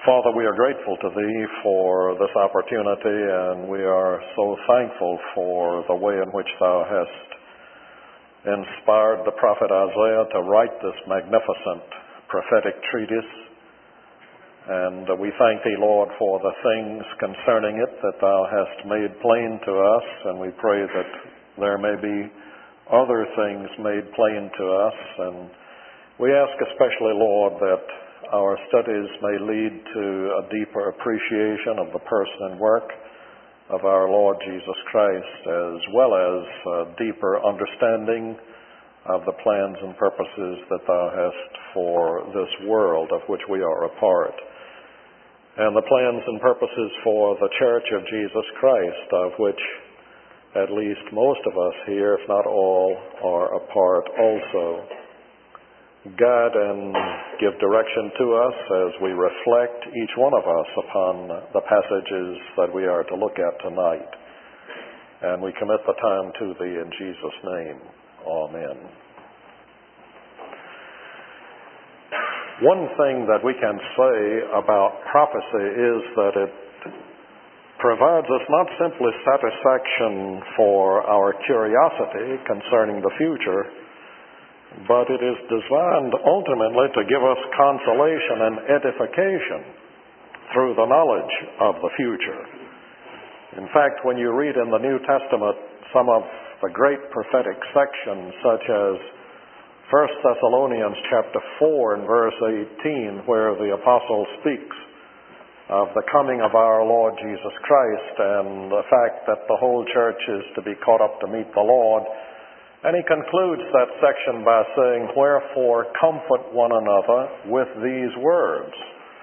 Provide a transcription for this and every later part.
Father, we are grateful to Thee for this opportunity, and we are so thankful for the way in which Thou hast inspired the prophet Isaiah to write this magnificent prophetic treatise. And we thank Thee, Lord, for the things concerning it that Thou hast made plain to us, and we pray that there may be other things made plain to us. And we ask especially, Lord, that our studies may lead to a deeper appreciation of the person and work of our Lord Jesus Christ, as well as a deeper understanding of the plans and purposes that Thou hast for this world of which we are a part, and the plans and purposes for the Church of Jesus Christ, of which at least most of us here, if not all, are a part also. Guide and give direction to us as we reflect, each one of us, upon the passages that we are to look at tonight. And we commit the time to Thee in Jesus' name. Amen. One thing that we can say about prophecy is that it provides us not simply satisfaction for our curiosity concerning the future, but it is designed ultimately to give us consolation and edification through the knowledge of the future. In fact, when you read in the New Testament some of the great prophetic sections, such as 1 Thessalonians chapter 4 and verse 18, where the apostle speaks of the coming of our Lord Jesus Christ and the fact that the whole church is to be caught up to meet the Lord, and he concludes that section by saying, "Wherefore comfort one another with these words,"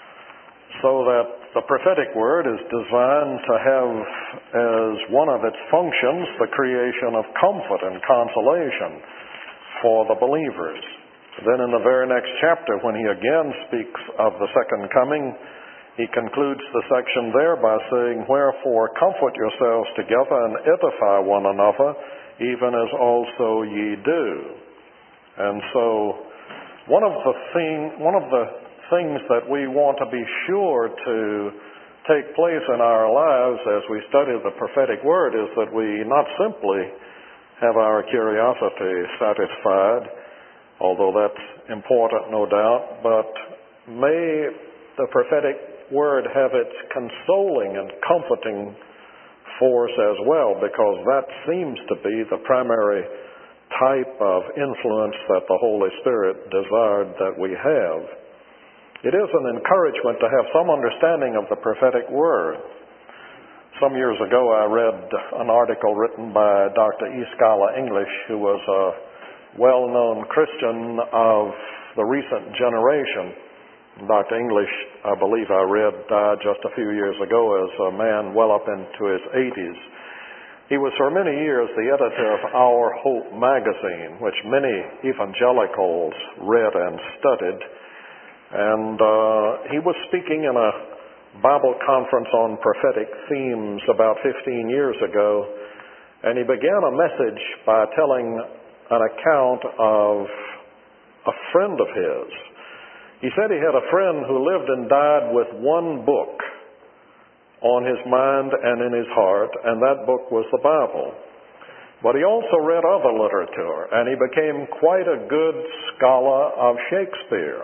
so that the prophetic word is designed to have as one of its functions the creation of comfort and consolation for the believers. Then in the very next chapter, when he again speaks of the second coming, he concludes the section there by saying, "Wherefore comfort yourselves together and edify one another, even as also ye do." And so one of the things that we want to be sure to take place in our lives as we study the prophetic word is that we not simply have our curiosity satisfied, although that's important, no doubt, but may the prophetic word have its consoling and comforting force as well, because that seems to be the primary type of influence that the Holy Spirit desired that we have. It is an encouragement to have some understanding of the prophetic word. Some years ago I read an article written by Dr. E. Scholar English, who was a well-known Christian of the recent generation. Dr. English, I believe I read, died just a few years ago as a man well up into his 80s. He was for many years the editor of Our Hope magazine, which many evangelicals read and studied. And he was speaking in a Bible conference on prophetic themes about 15 years ago, and he began a message by telling an account of a friend of his. He said he had a friend who lived and died with one book on his mind and in his heart, and that book was the Bible. But he also read other literature, and he became quite a good scholar of Shakespeare.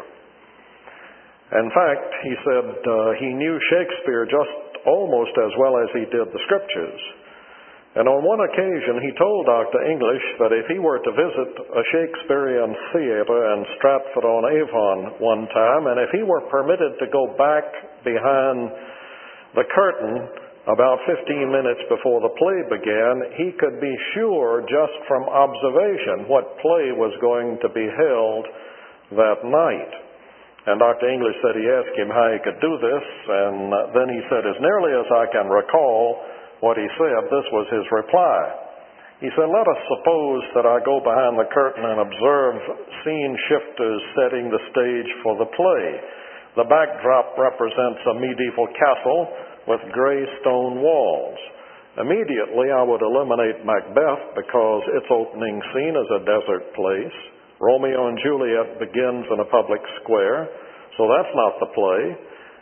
In fact, he said he knew Shakespeare just almost as well as he did the Scriptures. And on one occasion, he told Dr. English that if he were to visit a Shakespearean theater in Stratford-on-Avon one time, and if he were permitted to go back behind the curtain about 15 minutes before the play began, he could be sure just from observation what play was going to be held that night. And Dr. English said he asked him how he could do this, and then he said, as nearly as I can recall what he said, this was his reply. He said, "Let us suppose that I go behind the curtain and observe scene shifters setting the stage for the play. The backdrop represents a medieval castle with gray stone walls. Immediately I would eliminate Macbeth because its opening scene is a desert place. Romeo and Juliet begins in a public square, so that's not the play.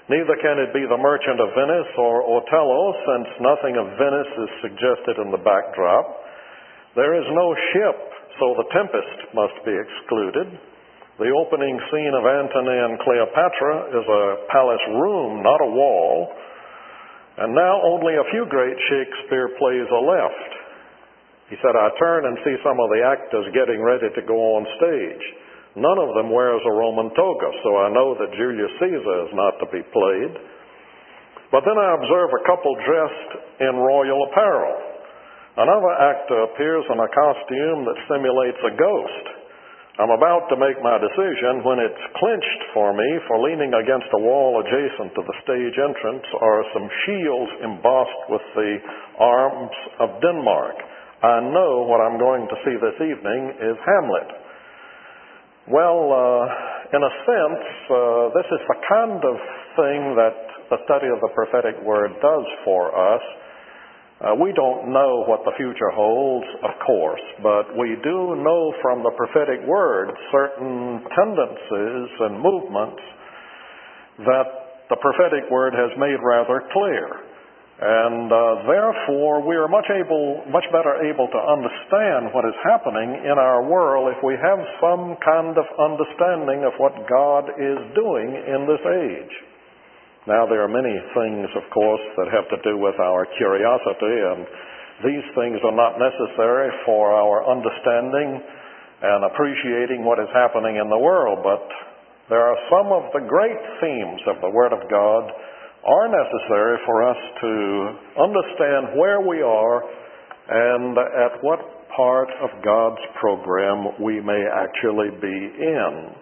Neither can it be the Merchant of Venice or Othello, since nothing of Venice is suggested in the backdrop. There is no ship, so the Tempest must be excluded. The opening scene of Antony and Cleopatra is a palace room, not a wall. And now only a few great Shakespeare plays are left. He said, I turn and see some of the actors getting ready to go on stage. None of them wears a Roman toga, so I know that Julius Caesar is not to be played. But then I observe a couple dressed in royal apparel. Another actor appears in a costume that simulates a ghost. I'm about to make my decision when it's clinched for me, for leaning against a wall adjacent to the stage entrance are some shields embossed with the arms of Denmark. I know what I'm going to see this evening is Hamlet. Well, in a sense, this is the kind of thing that the study of the prophetic word does for us. We don't know what the future holds, of course, but we do know from the prophetic word certain tendencies and movements that the prophetic word has made rather clear. And therefore, we are much better able to understand what is happening in our world if we have some kind of understanding of what God is doing in this age. Now, there are many things, of course, that have to do with our curiosity, and these things are not necessary for our understanding and appreciating what is happening in the world, but there are some of the great themes of the Word of God are necessary for us to understand where we are and at what part of God's program we may actually be in.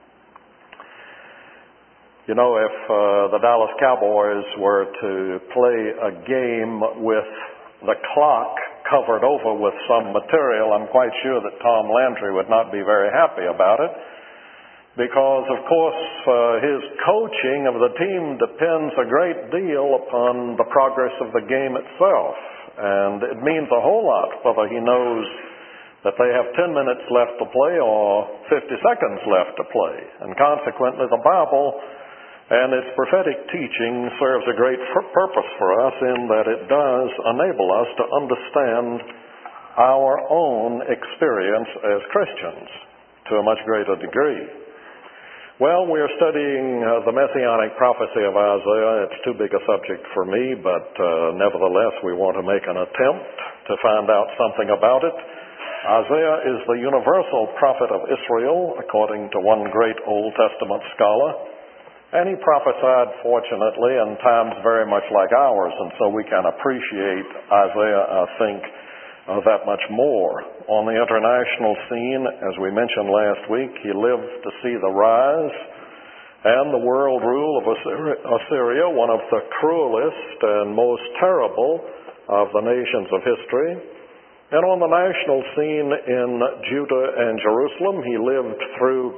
You know, if the Dallas Cowboys were to play a game with the clock covered over with some material, I'm quite sure that Tom Landry would not be very happy about it. Because, of course, his coaching of the team depends a great deal upon the progress of the game itself. And it means a whole lot whether he knows that they have 10 minutes left to play or 50 seconds left to play. And consequently, the Bible and its prophetic teaching serves a great purpose for us in that it does enable us to understand our own experience as Christians to a much greater degree. Well, we are studying the Messianic prophecy of Isaiah. It's too big a subject for me, but nevertheless, we want to make an attempt to find out something about it. Isaiah is the universal prophet of Israel, according to one great Old Testament scholar. And he prophesied, fortunately, in times very much like ours, and so we can appreciate Isaiah, I think, that much more. On the international scene, as we mentioned last week, he lived to see the rise and the world rule of Assyria, one of the cruelest and most terrible of the nations of history. And on the national scene in Judah and Jerusalem, he lived through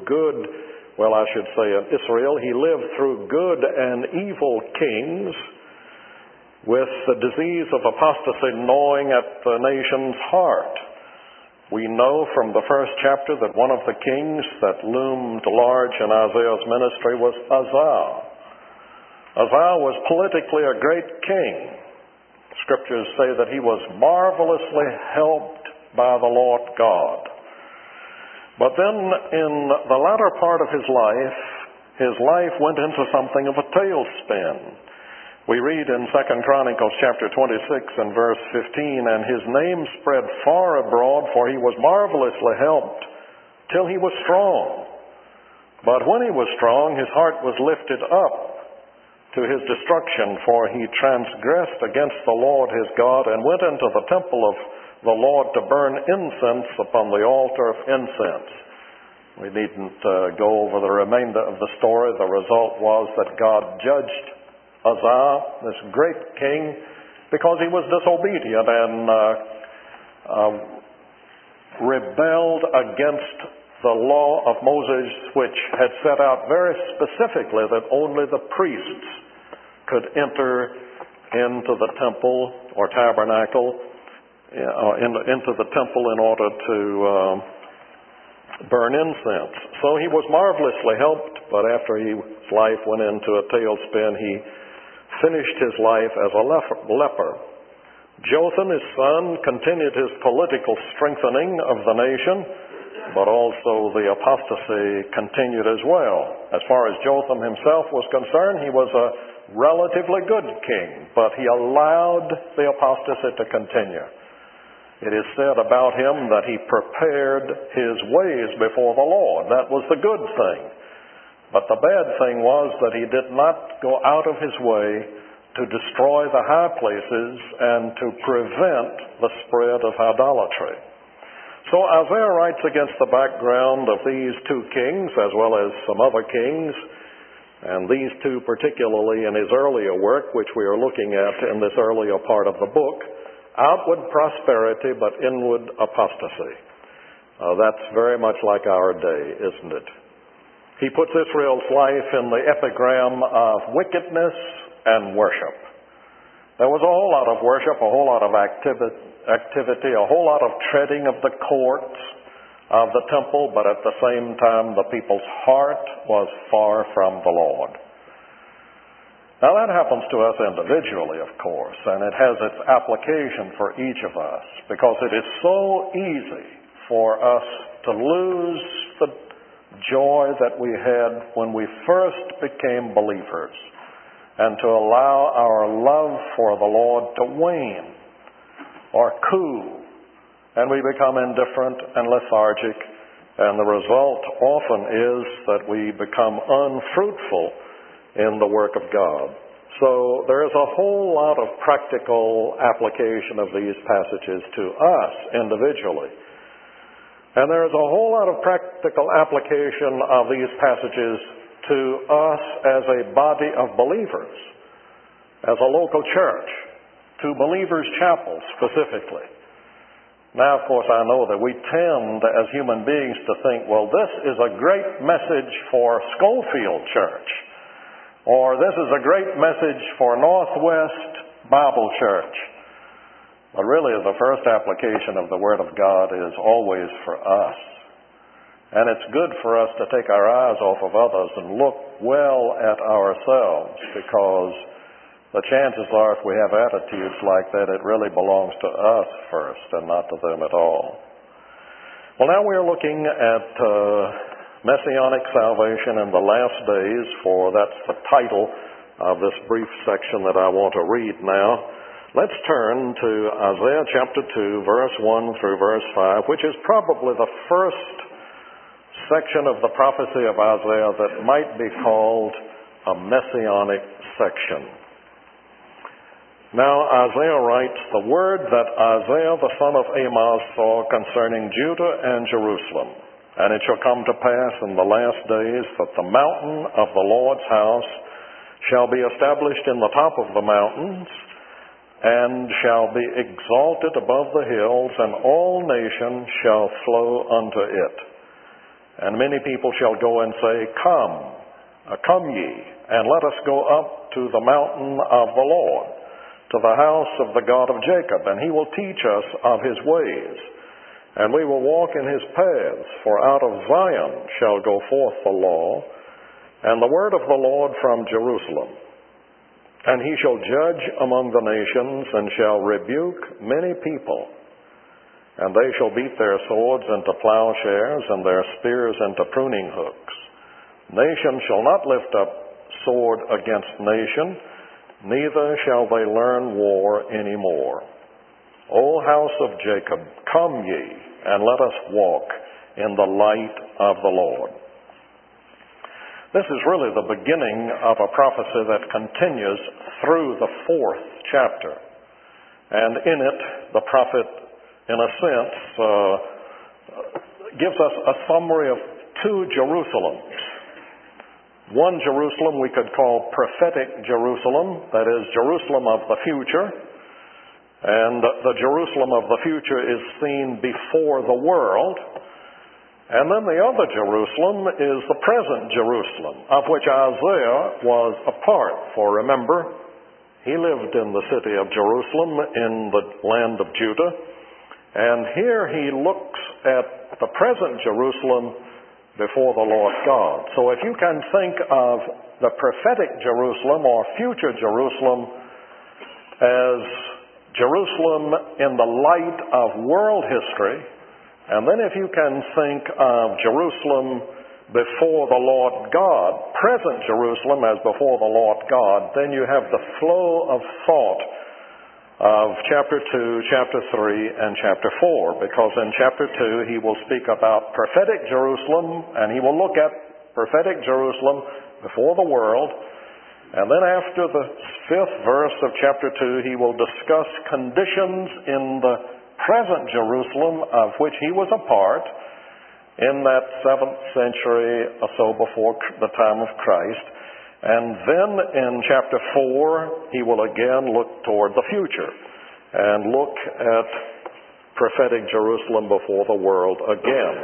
in Israel, he lived through good and evil kings, with the disease of apostasy gnawing at the nation's heart. We know from the first chapter that one of the kings that loomed large in Isaiah's ministry was Uzziah. Uzziah was politically a great king. Scriptures say that he was marvelously helped by the Lord God. But then in the latter part of his life went into something of a tailspin. We read in 2 Chronicles chapter 26 and verse 15, and his name spread far abroad, for he was marvelously helped till he was strong. But when he was strong, his heart was lifted up to his destruction, for he transgressed against the Lord his God and went into the temple of the Lord to burn incense upon the altar of incense. We needn't go over the remainder of the story. The result was that God judged Uzziah, this great king, because he was disobedient and rebelled against the law of Moses, which had set out very specifically that only the priests could enter into the temple or tabernacle, into the temple in order to burn incense. So he was marvelously helped, but after his life went into a tailspin, he finished his life as a leper. Jotham, his son, continued his political strengthening of the nation, but also the apostasy continued as well. As far as Jotham himself was concerned, he was a relatively good king, but he allowed the apostasy to continue. It is said about him that he prepared his ways before the Lord. That was the good thing. But the bad thing was that he did not go out of his way to destroy the high places and to prevent the spread of idolatry. So Isaiah writes against the background of these two kings, as well as some other kings, and these two particularly in his earlier work, which we are looking at in this earlier part of the book, outward prosperity but inward apostasy. That's very much like our day, isn't it? He puts Israel's life in the epigram of wickedness and worship. There was a whole lot of worship, a whole lot of activity, a whole lot of treading of the courts of the temple, but at the same time the people's heart was far from the Lord. Now that happens to us individually, of course, and it has its application for each of us, because it is so easy for us to lose the joy that we had when we first became believers, and to allow our love for the Lord to wane or cool, and we become indifferent and lethargic, and the result often is that we become unfruitful in the work of God. So there is a whole lot of practical application of these passages to us individually. And there is a whole lot of practical application of these passages to us as a body of believers, as a local church, to Believers' Chapel specifically. Now, of course, I know that we tend as human beings to think, well, this is a great message for Schofield Church, or this is a great message for Northwest Bible Church. But really, the first application of the Word of God is always for us. And it's good for us to take our eyes off of others and look well at ourselves, because the chances are, if we have attitudes like that, it really belongs to us first and not to them at all. Well, now we're looking at Messianic salvation in the last days, for that's the title of this brief section that I want to read now. Let's turn to Isaiah chapter 2, verse 1 through verse 5, which is probably the first section of the prophecy of Isaiah that might be called a messianic section. Now Isaiah writes, "The word that Isaiah the son of Amoz saw concerning Judah and Jerusalem. And it shall come to pass in the last days that the mountain of the Lord's house shall be established in the top of the mountains, and shall be exalted above the hills, and all nations shall flow unto it. And many people shall go and say, Come ye, and let us go up to the mountain of the Lord, to the house of the God of Jacob, and he will teach us of his ways. And we will walk in his paths, for out of Zion shall go forth the law, and the word of the Lord from Jerusalem. And he shall judge among the nations, and shall rebuke many people. And they shall beat their swords into plowshares, and their spears into pruning hooks. Nation shall not lift up sword against nation, neither shall they learn war any more. O house of Jacob, come ye, and let us walk in the light of the Lord." This is really the beginning of a prophecy that continues through the 4th chapter. And in it, the prophet, in a sense, gives us a summary of 2 Jerusalems. One Jerusalem we could call prophetic Jerusalem, that is, Jerusalem of the future. And the Jerusalem of the future is seen before the world. And then the other Jerusalem is the present Jerusalem, of which Isaiah was a part. For remember, he lived in the city of Jerusalem in the land of Judah. And here he looks at the present Jerusalem before the Lord God. So if you can think of the prophetic Jerusalem or future Jerusalem as Jerusalem in the light of world history, and then if you can think of Jerusalem before the Lord God, present Jerusalem as before the Lord God, then you have the flow of thought of chapter 2, chapter 3, and chapter 4, because in chapter 2 he will speak about prophetic Jerusalem, and he will look at prophetic Jerusalem before the world, and then after the 5th verse of chapter 2 he will discuss conditions in the present Jerusalem of which he was a part in that 7th century or so before the time of Christ. And then in chapter 4, he will again look toward the future and look at prophetic Jerusalem before the world again.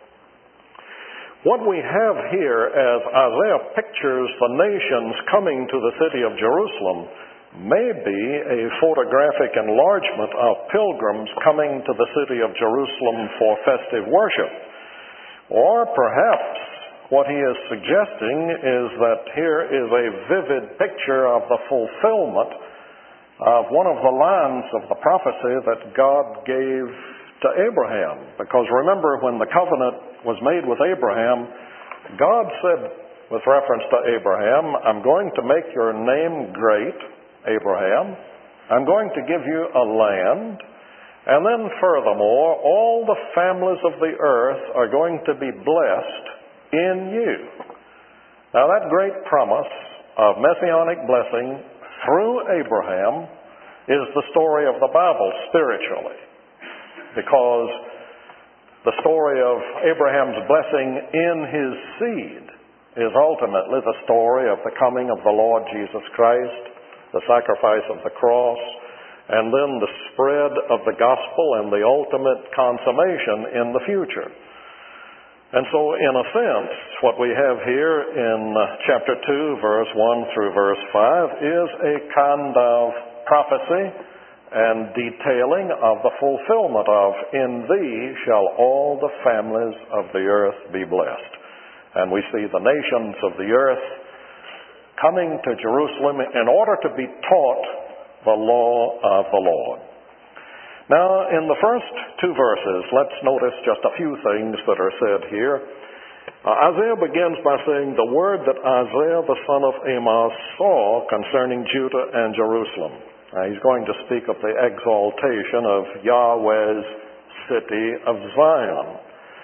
What we have here as Isaiah pictures the nations coming to the city of Jerusalem may be a photographic enlargement of pilgrims coming to the city of Jerusalem for festive worship. Or perhaps what he is suggesting is that here is a vivid picture of the fulfillment of one of the lines of the prophecy that God gave to Abraham. Because remember, when the covenant was made with Abraham, God said with reference to Abraham, I'm going to make your name great, Abraham. I'm going to give you a land. And then furthermore, all the families of the earth are going to be blessed in you. Now that great promise of messianic blessing through Abraham is the story of the Bible spiritually. Because the story of Abraham's blessing in his seed is ultimately the story of the coming of the Lord Jesus Christ, the sacrifice of the cross, and then the spread of the gospel and the ultimate consummation in the future. And so, in a sense, what we have here in chapter 2, verse 1 through verse 5 is a kind of prophecy and detailing of the fulfillment of, in thee shall all the families of the earth be blessed. And we see the nations of the earth coming to Jerusalem in order to be taught the law of the Lord. Now, in the first 2 verses, let's notice just a few things that are said here. Isaiah begins by saying the word that Isaiah the son of Amos saw concerning Judah and Jerusalem. He's going to speak of the exaltation of Yahweh's city of Zion.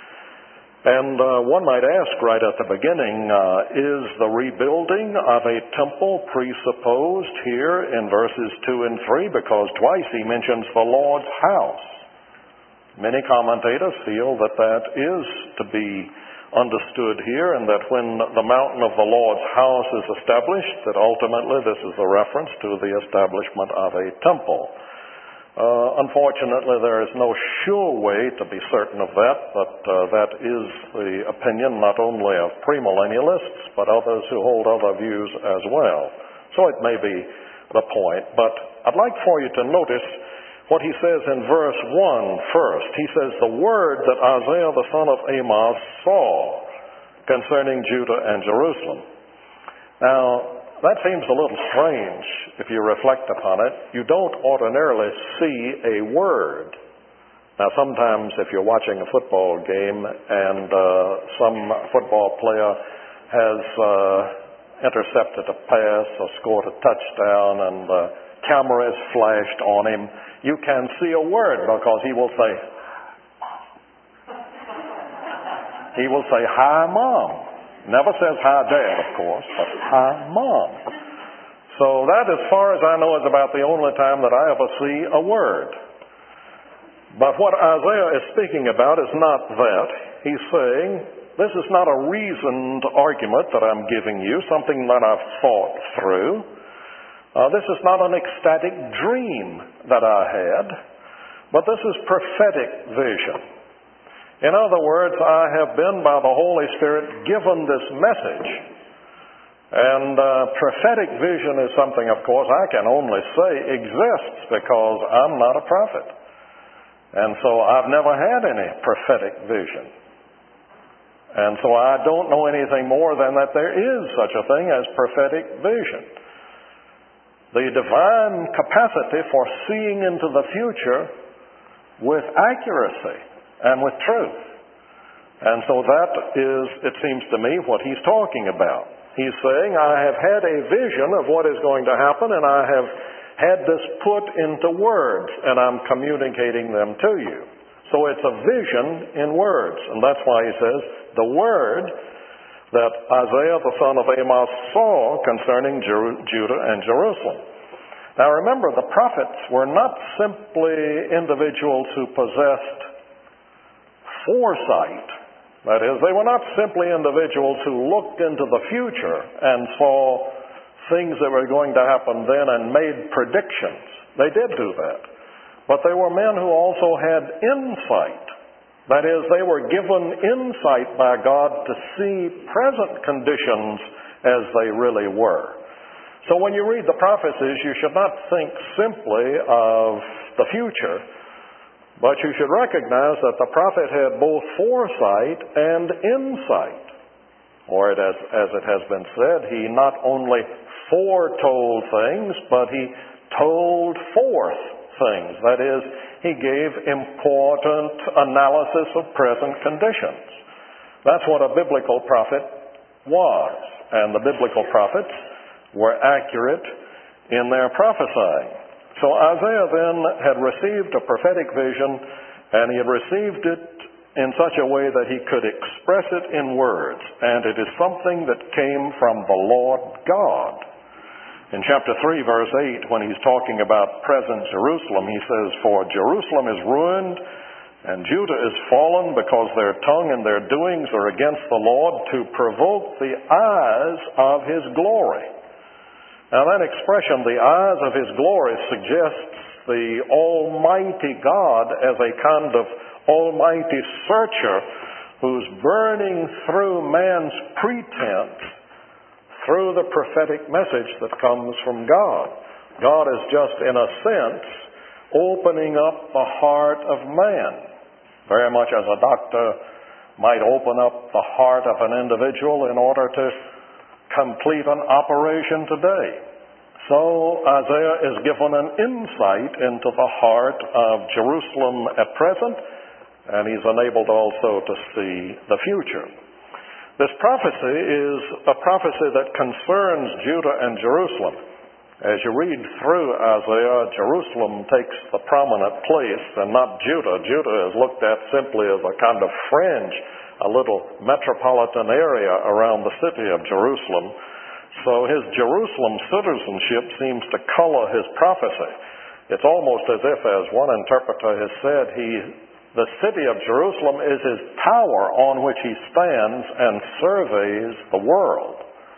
And one might ask right at the beginning, is the rebuilding of a temple presupposed here in verses 2 and 3? Because twice he mentions the Lord's house. Many commentators feel that that is to be understood here, and that when the mountain of the Lord's house is established, that ultimately this is a reference to the establishment of a temple. Unfortunately, there is no sure way to be certain of that, but that is the opinion not only of premillennialists, but others who hold other views as well. So it may be the point, but I'd like for you to notice what he says in verse 1 first. He says, the word that Isaiah the son of Amos saw concerning Judah and Jerusalem. Now, that seems a little strange if you reflect upon it. You don't ordinarily see a word. Now, sometimes if you're watching a football game and some football player has intercepted a pass or scored a touchdown and the camera is flashed on him, you can see a word because he will say, hi, Mom. Never says hi, Dad, of course, but hi, Mom. So that, as far as I know, is about the only time that I ever see a word. But what Isaiah is speaking about is not that. He's saying, this is not a reasoned argument that I'm giving you, something that I've thought through. This is not an ecstatic dream that I had, but this is prophetic vision. In other words, I have been by the Holy Spirit given this message. And prophetic vision is something, of course, I can only say exists because I'm not a prophet. And so I've never had any prophetic vision. And so I don't know anything more than that there is such a thing as prophetic vision. The divine capacity for seeing into the future with accuracy and with truth. And so that is, it seems to me, what he's talking about. He's saying, I have had a vision of what is going to happen, and I have had this put into words, and I'm communicating them to you. So it's a vision in words. And that's why he says, the word that Isaiah the son of Amos saw concerning Judah and Jerusalem. Now remember, the prophets were not simply individuals who possessed foresight. That is, they were not simply individuals who looked into the future and saw things that were going to happen then and made predictions. They did do that. But they were men who also had insight. That is, they were given insight by God to see present conditions as they really were. So when you read the prophecies, you should not think simply of the future, but you should recognize that the prophet had both foresight and insight. Or as it has been said, he not only foretold things, but he told forth things. That is, he gave important analysis of present conditions. That's what a biblical prophet was. And the biblical prophets were accurate in their prophesying. So Isaiah then had received a prophetic vision, and he had received it in such a way that he could express it in words. And it is something that came from the Lord God. In chapter 3, verse 8, when he's talking about present Jerusalem, he says, For Jerusalem is ruined, and Judah is fallen, because their tongue and their doings are against the Lord, to provoke the eyes of his glory. Now that expression, the eyes of his glory, suggests the Almighty God as a kind of almighty searcher who's burning through man's pretense through the prophetic message that comes from God. God is just, in a sense, opening up the heart of man, very much as a doctor might open up the heart of an individual in order to complete an operation today. So Isaiah is given an insight into the heart of Jerusalem at present, and he's enabled also to see the future. This prophecy is a prophecy that concerns Judah and Jerusalem. As you read through Isaiah, Jerusalem takes the prominent place and not Judah. Judah is looked at simply as a kind of fringe, a little metropolitan area around the city of Jerusalem. So his Jerusalem citizenship seems to color his prophecy. It's almost as if, as one interpreter has said, the city of Jerusalem is his tower on which he stands and surveys the world.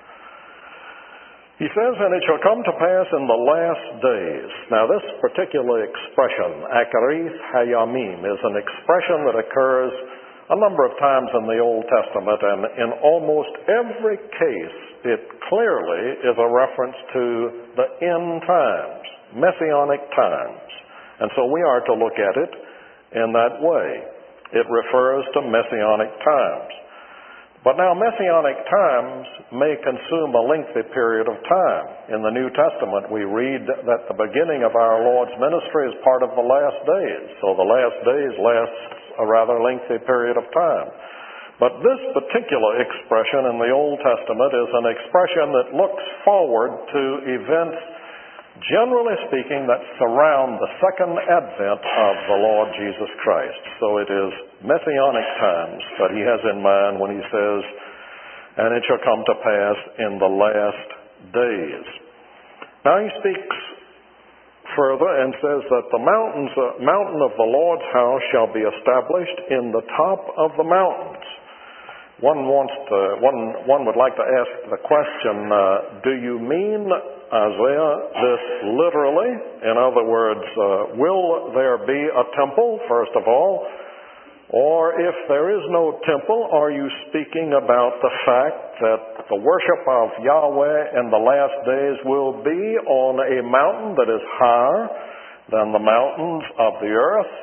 He says, and it shall come to pass in the last days. Now this particular expression, Akarith Hayamim, is an expression that occurs a number of times in the Old Testament, and in almost every case it clearly is a reference to the end times, messianic times. And so we are to look at it in that way. It refers to messianic times. But now messianic times may consume a lengthy period of time. In the New Testament we read that the beginning of our Lord's ministry is part of the last days. So the last days lasts a rather lengthy period of time. But this particular expression in the Old Testament is an expression that looks forward to events, generally speaking, that surround the second advent of the Lord Jesus Christ. So it is messianic times that he has in mind when he says, and it shall come to pass in the last days. Now he speaks further and says that the mountain of the Lord's house shall be established in the top of the mountains. One would like to ask the question, do you mean, Isaiah, this literally? In other words, will there be a temple, first of all? Or if there is no temple, are you speaking about the fact that the worship of Yahweh in the last days will be on a mountain that is higher than the mountains of the earth,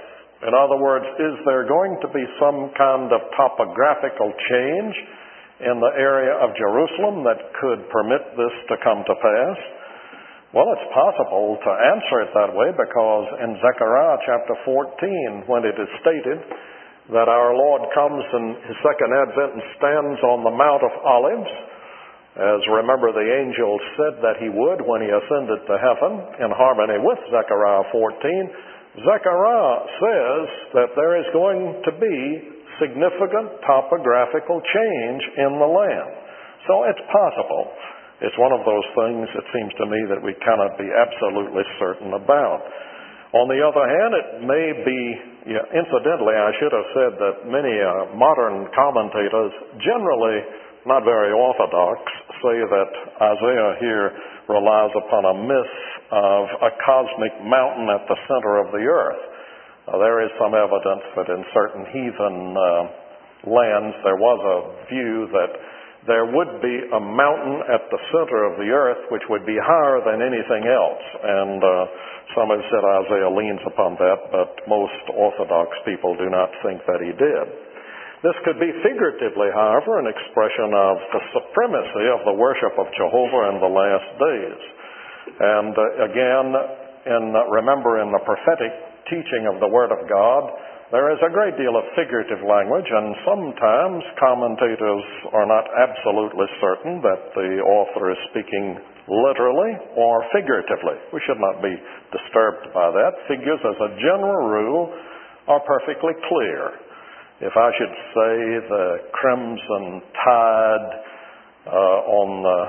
In other words, is there going to be some kind of topographical change in the area of Jerusalem that could permit this to come to pass? Well, it's possible to answer it that way because in Zechariah chapter 14, when it is stated that our Lord comes in His second advent and stands on the Mount of Olives, as remember the angel said that He would when He ascended to heaven, in harmony with Zechariah 14, Zechariah says that there is going to be significant topographical change in the land. So it's possible. It's one of those things, it seems to me, that we cannot be absolutely certain about. On the other hand, it may be, incidentally, I should have said that many modern commentators, generally not very orthodox, say that Isaiah here relies upon a myth of a cosmic mountain at the center of the earth. There is some evidence that in certain heathen lands there was a view that there would be a mountain at the center of the earth which would be higher than anything else. And some have said Isaiah leans upon that, but most Orthodox people do not think that he did. This could be figuratively, however, an expression of the supremacy of the worship of Jehovah in the last days. And again, remember in the prophetic teaching of the Word of God, there is a great deal of figurative language, and sometimes commentators are not absolutely certain that the author is speaking literally or figuratively. We should not be disturbed by that. Figures, as a general rule, are perfectly clear. If I should say the crimson tide on,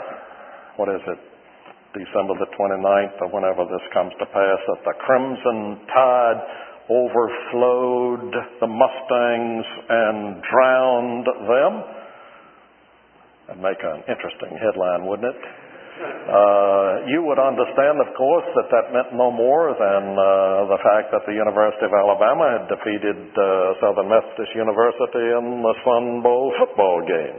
December the 29th, or whenever this comes to pass, that the crimson tide overflowed the Mustangs and drowned them, that'd make an interesting headline, wouldn't it? You would understand, of course, that meant no more than the fact that the University of Alabama had defeated Southern Methodist University in the Sun Bowl football game.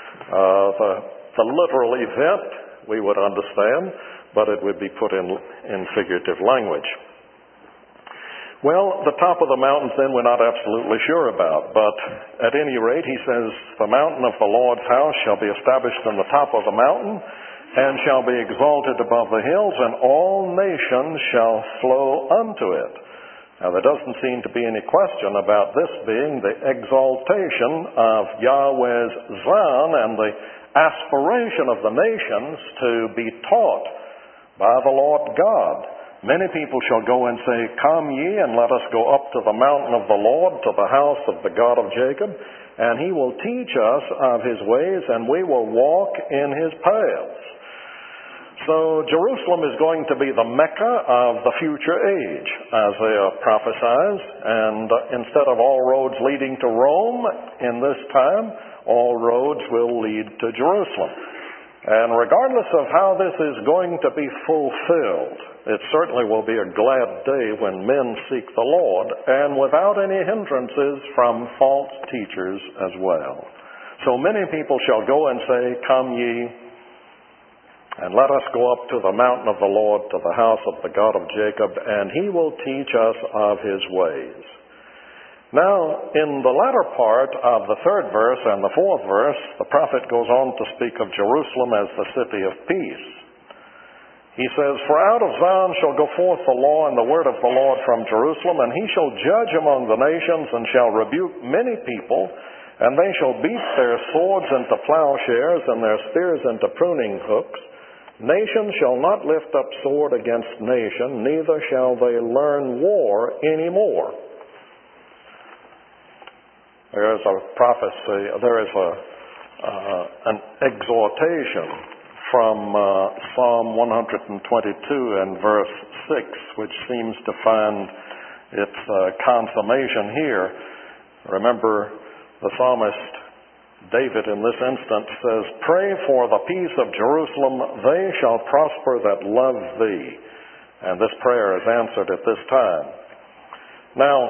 The literal event we would understand, but it would be put in figurative language. Well, the top of the mountains then we're not absolutely sure about, but at any rate, he says, the mountain of the Lord's house shall be established in the top of the mountain, and shall be exalted above the hills, and all nations shall flow unto it. Now, there doesn't seem to be any question about this being the exaltation of Yahweh's Zion and the aspiration of the nations to be taught by the Lord God. Many people shall go and say, come ye, and let us go up to the mountain of the Lord, to the house of the God of Jacob, and He will teach us of His ways, and we will walk in His paths. So Jerusalem is going to be the Mecca of the future age, Isaiah prophesies, and instead of all roads leading to Rome in this time, all roads will lead to Jerusalem. And regardless of how this is going to be fulfilled, it certainly will be a glad day when men seek the Lord, and without any hindrances from false teachers as well. So many people shall go and say, come ye, and let us go up to the mountain of the Lord, to the house of the God of Jacob, and He will teach us of His ways. Now, in the latter part of the 3rd verse and the 4th verse, the prophet goes on to speak of Jerusalem as the city of peace. He says, for out of Zion shall go forth the law and the word of the Lord from Jerusalem, and He shall judge among the nations, and shall rebuke many people, and they shall beat their swords into plowshares, and their spears into pruning hooks. Nation shall not lift up sword against nation, neither shall they learn war anymore. There is a prophecy, there is an exhortation from Psalm 122 and verse 6, which seems to find its consummation here. Remember, the psalmist David in this instance says, pray for the peace of Jerusalem, they shall prosper that love thee. And this prayer is answered at this time. Now,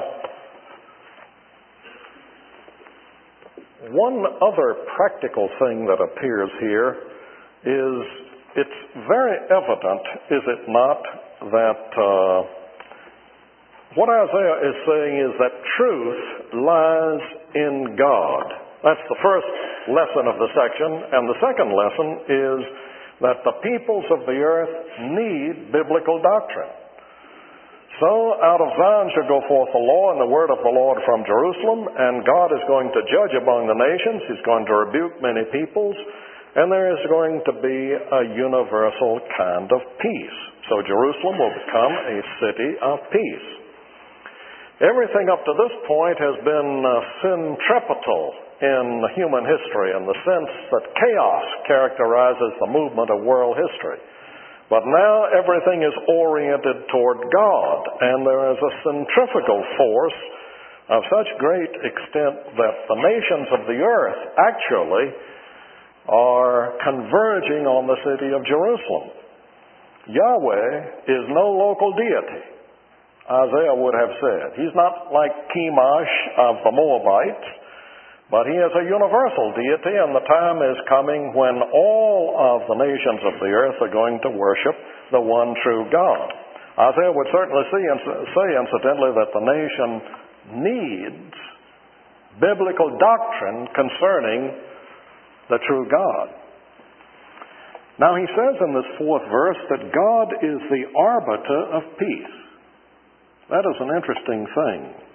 one other practical thing that appears here is it's very evident, is it not, that What Isaiah is saying is that truth lies in God. That's the first lesson of the section. And the second lesson is that the peoples of the earth need biblical doctrine. So out of Zion shall go forth the law and the word of the Lord from Jerusalem, and God is going to judge among the nations. He's going to rebuke many peoples, and there is going to be a universal kind of peace. So Jerusalem will become a city of peace. Everything up to this point has been centripetal in human history in the sense that chaos characterizes the movement of world history. But now everything is oriented toward God, and there is a centrifugal force of such great extent that the nations of the earth actually are converging on the city of Jerusalem. Yahweh is no local deity, Isaiah would have said. He's not like Chemosh of the Moabites, but he is a universal deity, and the time is coming when all of the nations of the earth are going to worship the one true God. Isaiah would certainly say, incidentally, that the nation needs biblical doctrine concerning the true God. Now he says in this fourth verse that God is the arbiter of peace. That is an interesting thing.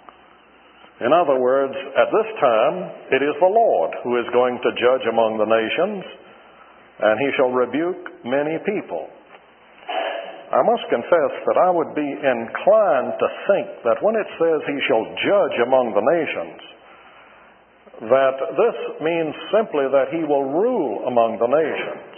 In other words, at this time, it is the Lord who is going to judge among the nations, and he shall rebuke many people. I must confess that I would be inclined to think that when it says he shall judge among the nations, that this means simply that he will rule among the nations.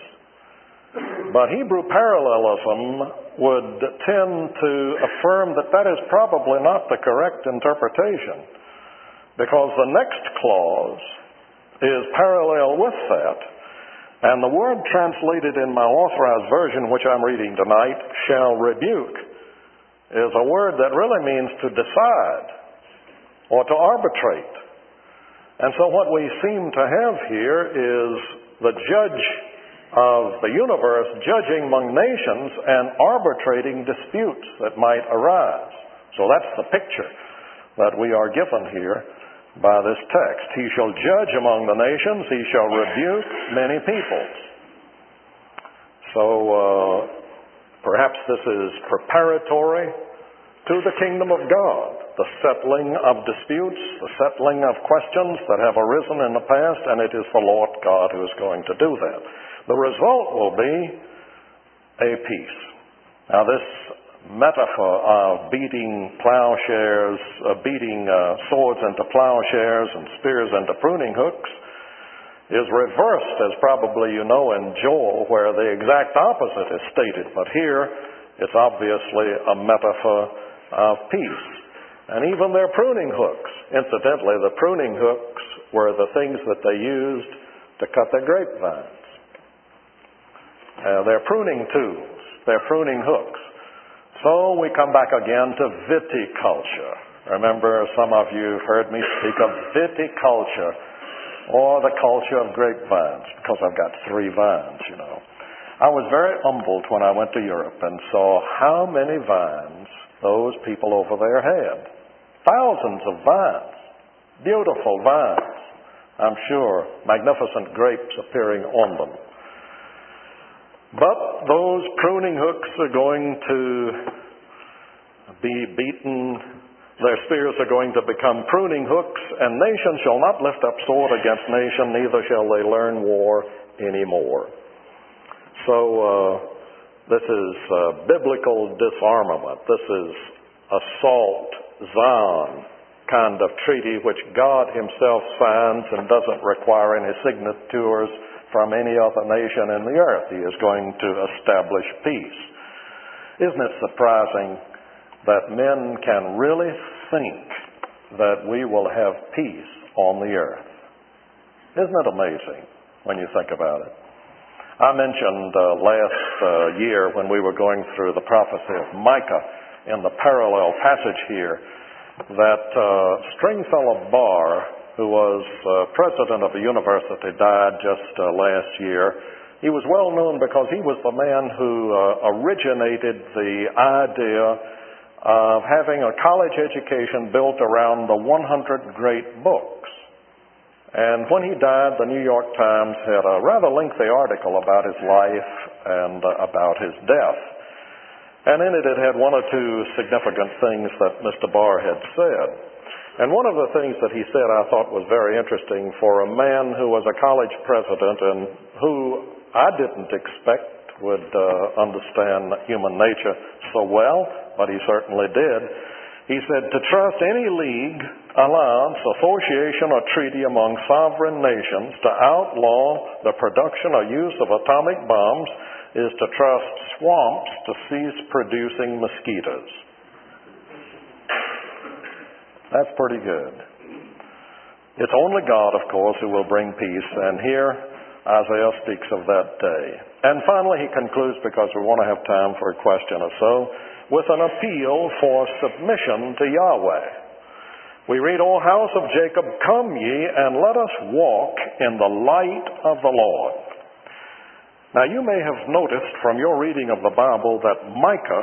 But Hebrew parallelism would tend to affirm that that is probably not the correct interpretation, because the next clause is parallel with that. And the word translated in my authorized version, which I'm reading tonight, shall rebuke, is a word that really means to decide or to arbitrate. And so what we seem to have here is the judge of the universe judging among nations and arbitrating disputes that might arise. So that's the picture that we are given here by this text. He shall judge among the nations, he shall rebuke many peoples. So perhaps this is preparatory to the kingdom of God, the settling of disputes, the settling of questions that have arisen in the past, and it is the Lord God who is going to do that. The result will be a peace. Now this metaphor of beating plowshares, beating swords into plowshares and spears into pruning hooks is reversed, as probably you know, in Joel, where the exact opposite is stated. But here, it's obviously a metaphor of peace. And even their pruning hooks, incidentally, the pruning hooks were the things that they used to cut their grapevines. Their pruning tools, their pruning hooks. So we come back again to viticulture. Remember, some of you have heard me speak of viticulture, or the culture of grapevines, because I've got 3 vines, you know. I was very humbled when I went to Europe and saw how many vines those people over there had. Thousands of vines, beautiful vines, I'm sure, magnificent grapes appearing on them. But those pruning hooks are going to be beaten. Their spears are going to become pruning hooks, and nation shall not lift up sword against nation, neither shall they learn war anymore. So this is biblical disarmament. This is assault Zion kind of treaty which God himself signs and doesn't require any signatures from any other nation in the earth. He is going to establish peace. Isn't it surprising that men can really think that we will have peace on the earth? Isn't it amazing when you think about it? I mentioned last year when we were going through the prophecy of Micah in the parallel passage here that Stringfellow Barr, who was president of the university, died just last year. He was well known because he was the man who originated the idea of having a college education built around the 100 great books. And when he died, the New York Times had a rather lengthy article about his life and about his death. And in it, it had one or two significant things that Mr. Barr had said. And one of the things that he said I thought was very interesting for a man who was a college president and who I didn't expect would understand human nature so well, but he certainly did. He said, to trust any league, alliance, association, or treaty among sovereign nations to outlaw the production or use of atomic bombs is to trust swamps to cease producing mosquitoes. That's pretty good. It's only God, of course, who will bring peace, and here Isaiah speaks of that day. And finally, he concludes, because we want to have time for a question or so, with an appeal for submission to Yahweh. We read, O house of Jacob, come ye, and let us walk in the light of the Lord. Now, you may have noticed from your reading of the Bible that Micah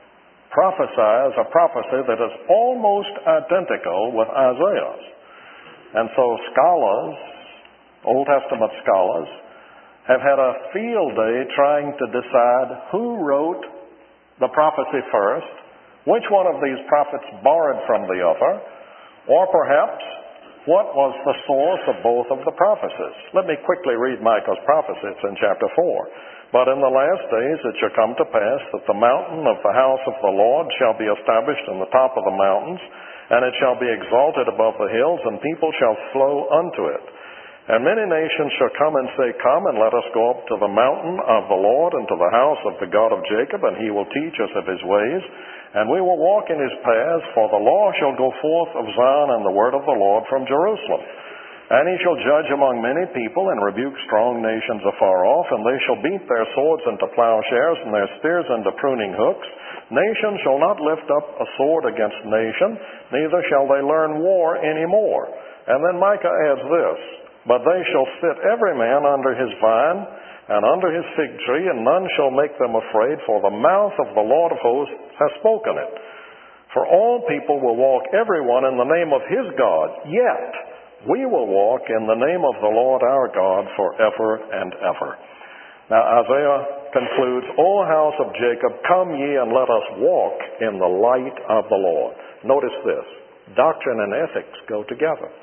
prophesies a prophecy that is almost identical with Isaiah's. And so scholars, Old Testament scholars, have had a field day trying to decide who wrote the prophecy first, which one of these prophets borrowed from the other, or perhaps what was the source of both of the prophecies. Let me quickly read Micah's prophecy. It's in chapter 4. But in the last days it shall come to pass that the mountain of the house of the Lord shall be established in the top of the mountains, and it shall be exalted above the hills, and people shall flow unto it. And many nations shall come and say, Come, and let us go up to the mountain of the Lord, and to the house of the God of Jacob, and he will teach us of his ways, and we will walk in his paths, for the law shall go forth of Zion, and the word of the Lord from Jerusalem. And he shall judge among many people, and rebuke strong nations afar off, and they shall beat their swords into plowshares, and their spears into pruning hooks. Nation shall not lift up a sword against nation, neither shall they learn war any more. And then Micah adds this, But they shall sit every man under his vine, and under his fig tree, and none shall make them afraid, for the mouth of the Lord of hosts has spoken it. For all people will walk every one in the name of his God, yet we will walk in the name of the Lord our God forever and ever. Now Isaiah concludes, O house of Jacob, come ye and let us walk in the light of the Lord. Notice this, doctrine and ethics go together.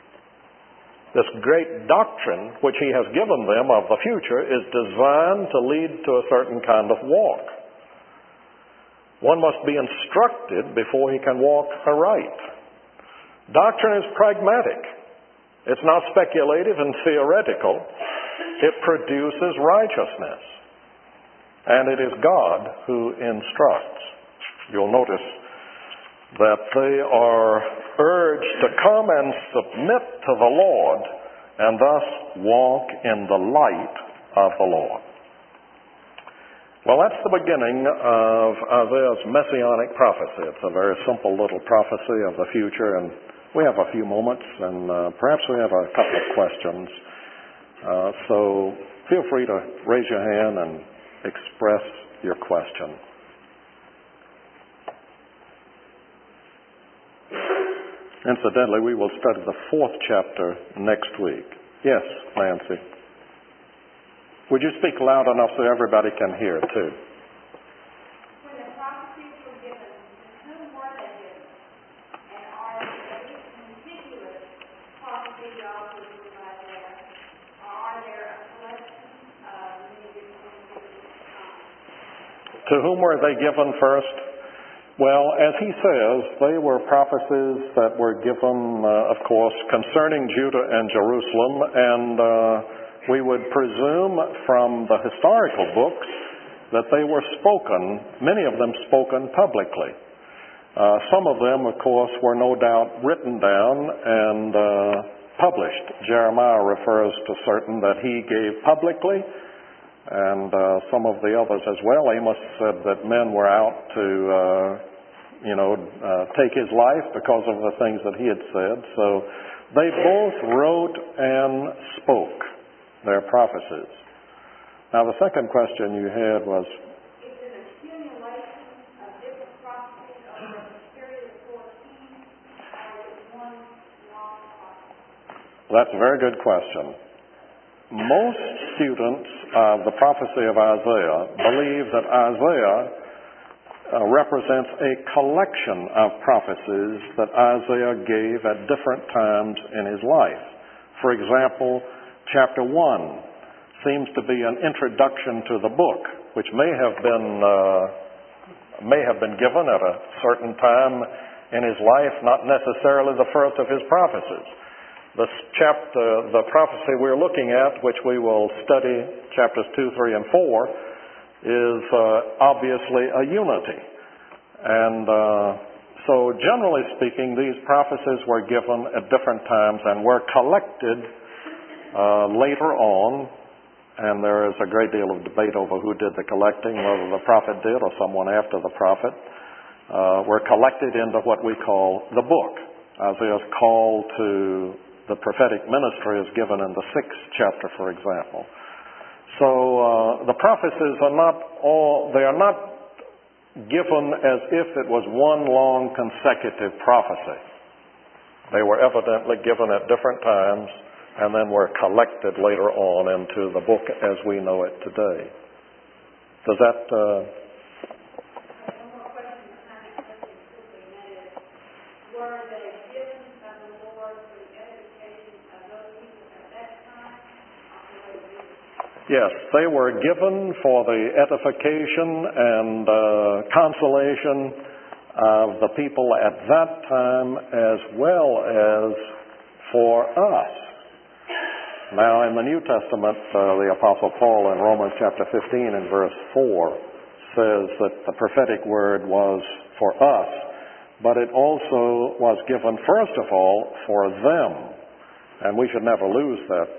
This great doctrine which he has given them of the future is designed to lead to a certain kind of walk. One must be instructed before he can walk aright. Doctrine is pragmatic. It's not speculative and theoretical. It produces righteousness. And it is God who instructs. You'll notice that they are urged to come and submit to the Lord and thus walk in the light of the Lord. Well, that's the beginning of Isaiah's messianic prophecy. It's a very simple little prophecy of the future, and we have a few moments, and perhaps we have a couple of questions. So feel free to raise your hand and express your question. Incidentally, we will study the 4th chapter next week. Yes, Nancy. Would you speak loud enough so everybody can hear, too? When the prophecies were given, to whom were they given? And are they contiguous prophecies also given by Isaiah? Or are there a collection of many different times? To whom were they given first? Well, as he says, they were prophecies that were given, of course, concerning Judah and Jerusalem, and we would presume from the historical books that they were spoken, many of them spoken publicly. Some of them, of course, were no doubt written down and published. Jeremiah refers to certain that he gave publicly, and some of the others as well. Amos said that men were out to take his life because of the things that he had said. So they both wrote and spoke their prophecies. Now the second question you had was, is it an accumulation of different prophecies, or That's a very good question. Most students of the prophecy of Isaiah believe that Isaiah represents a collection of prophecies that Isaiah gave at different times in his life. For example, chapter 1 seems to be an introduction to the book, which may have been given at a certain time in his life, not necessarily the first of his prophecies. The prophecy we're looking at, which we will study, chapters 2, 3, and 4, is obviously a unity. And so generally speaking, these prophecies were given at different times and were collected later on. And there is a great deal of debate over who did the collecting, whether the prophet did or someone after the prophet. Were collected into what we call the book. Isaiah's call to the prophetic ministry is given in the 6th chapter, for example. So the prophecies are not given as if it was one long consecutive prophecy. They were evidently given at different times and then were collected later on into the book as we know it today. Does that... Were they given by the Lord for the edification of those people at that time? Yes, they were given for the edification and consolation of the people at that time as well as for us. Now, in the New Testament, the Apostle Paul in Romans chapter 15 and verse 4 says that the prophetic word was for us, but it also was given, first of all, for them. And we should never lose that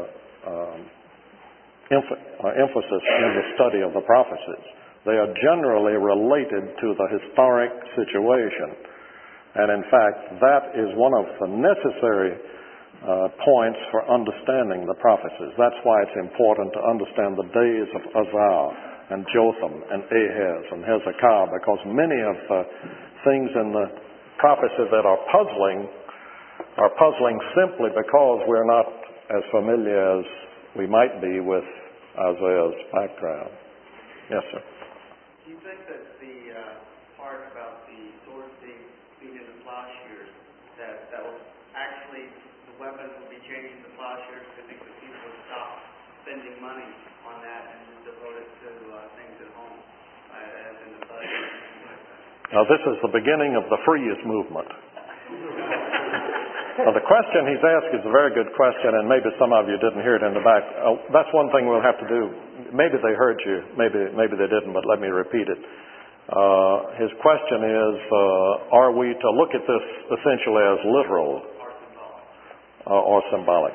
emphasis in the study of the prophecies. They are generally related to the historic situation. And in fact, that is one of the necessary points for understanding the prophecies. That's why it's important to understand the days of Uzziah and Jotham and Ahaz and Hezekiah, because many of the things in the prophecy that are puzzling simply because we're not as familiar as we might be with Isaiah's background. Yes, sir. Do you think that the part about the sword being in the plowshares, that was actually the weapons would be changing the plowshares? Do you think that people would stop spending money on that and just devote it to things at home, as in the budget and things like that? Now, this is the beginning of the freest movement. Well, the question he's asked is a very good question, and maybe some of you didn't hear it in the back. That's one thing we'll have to do. Maybe they heard you, maybe they didn't, but let me repeat it. His question is, are we to look at this essentially as literal or symbolic?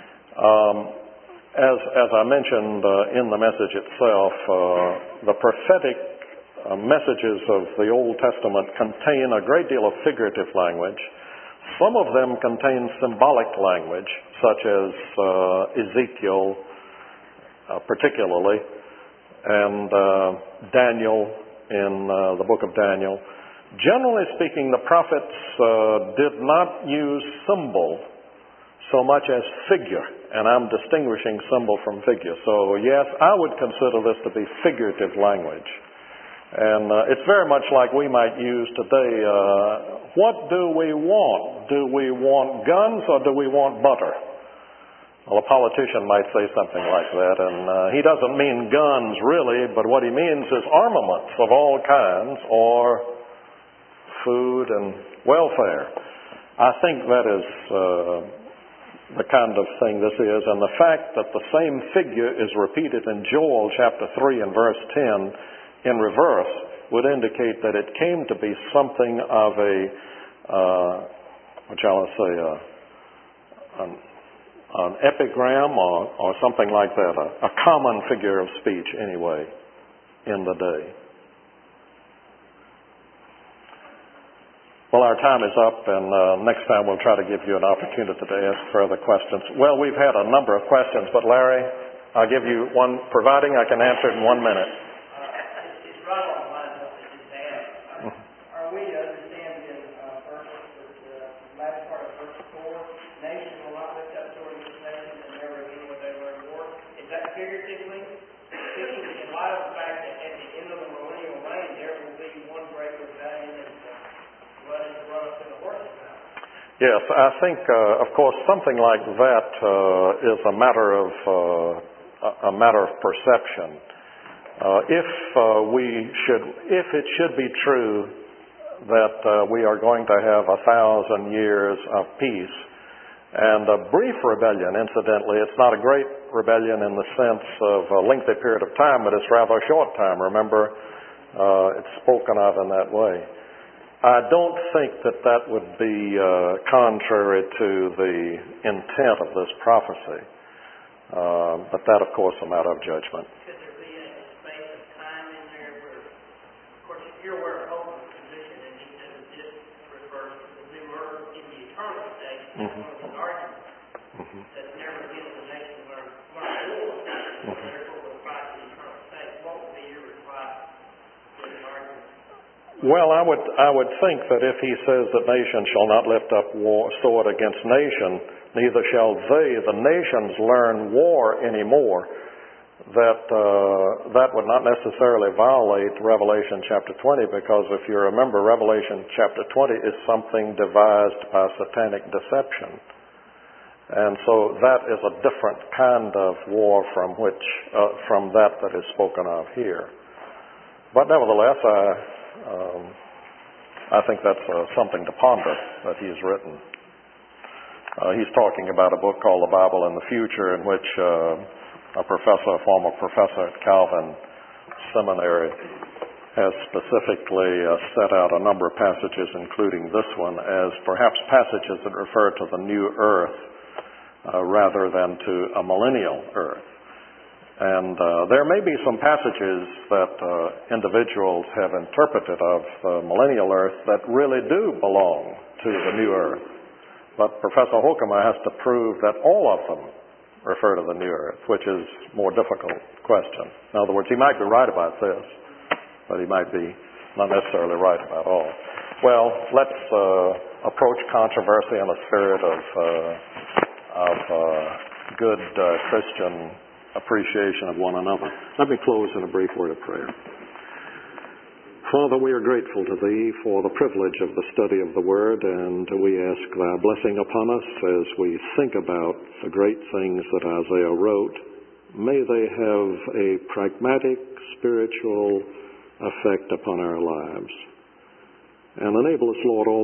As I mentioned in the message itself, the prophetic messages of the Old Testament contain a great deal of figurative language. Some of them contain symbolic language, such as Ezekiel particularly, and Daniel in the book of Daniel. Generally speaking, the prophets did not use symbol so much as figure, and I'm distinguishing symbol from figure. So yes, I would consider this to be figurative language. And it's very much like we might use today. What do we want? Do we want guns or do we want butter? Well, a politician might say something like that, and he doesn't mean guns really, but what he means is armaments of all kinds or food and welfare. I think that is the kind of thing this is, and the fact that the same figure is repeated in Joel chapter 3 and verse 10 in reverse would indicate that it came to be something of a, what shall I say, an epigram or something like that, a common figure of speech anyway in the day. Well, our time is up, and next time we'll try to give you an opportunity to ask further questions. Well, we've had a number of questions, but Larry, I'll give you one, providing I can answer it in 1 minute. Right on the lines of what they just asked. Are we to understand in last part of verse 4, nation will not lift up Yes, I think, of course, something like that is a matter of perception. If it should be true that we are going to have 1,000 years of peace and a brief rebellion, incidentally, it's not a great rebellion in the sense of a lengthy period of time, but it's rather a short time. Remember, it's spoken of in that way. I don't think that would be contrary to the intent of this prophecy. But that, of course, is a matter of judgment. Could there be a space of time in there where, of course, if you're aware of Hope's position, and he says this refers to the new earth in the eternal state, one of his arguments, that never again the nation learn war, therefore will fight the eternal state. What would be your reply to his argument? Well, I would think that if he says that nation shall not lift up sword against nation, neither shall the nations learn war anymore, that would not necessarily violate Revelation chapter 20, because if you remember, Revelation chapter 20 is something devised by satanic deception. And so that is a different kind of war from that is spoken of here. But nevertheless, I think that's something to ponder that he's written. He's talking about a book called The Bible in the Future, in which a former professor at Calvin Seminary, has specifically set out a number of passages, including this one, as perhaps passages that refer to the new earth rather than to a millennial earth. And there may be some passages that individuals have interpreted of the millennial earth that really do belong to the new earth. But Professor Hoekema has to prove that all of them refer to the new earth, which is a more difficult question. In other words, he might be right about this, but he might be not necessarily right about all. Well, let's approach controversy in a spirit of good Christian appreciation of one another. Let me close in a brief word of prayer. Father, we are grateful to Thee for the privilege of the study of the Word, and we ask Thy blessing upon us as we think about the great things that Isaiah wrote. May they have a pragmatic, spiritual effect upon our lives. And enable us, Lord,